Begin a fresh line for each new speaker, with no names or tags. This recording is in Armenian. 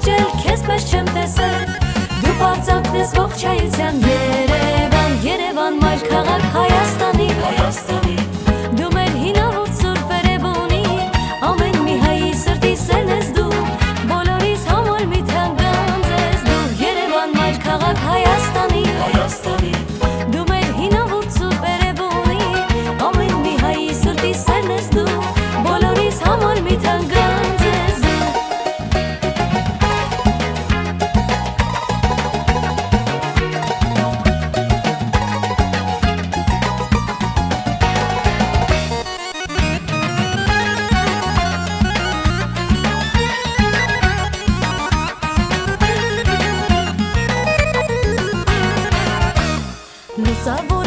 շրջել, քեզ պես չեմ տեսել Դու բարձակնես ողջայության Երևան, Երևան, մայր քաղաք Հայաստանի Դու մեր հինավուրց սուրբ երևունի Ամեն մի հայի սրտի սերն ես դու Բոլորիս համար մի թանգանձ ես դու Երևան, մայր քաղաք Հայաստանի Դու մեր հինավուրց սուրբ երևունի Ամեն մի հայի սրտի սերն ես դու Բոլորիս համար մի թանգանձ ես դու Լուսավոր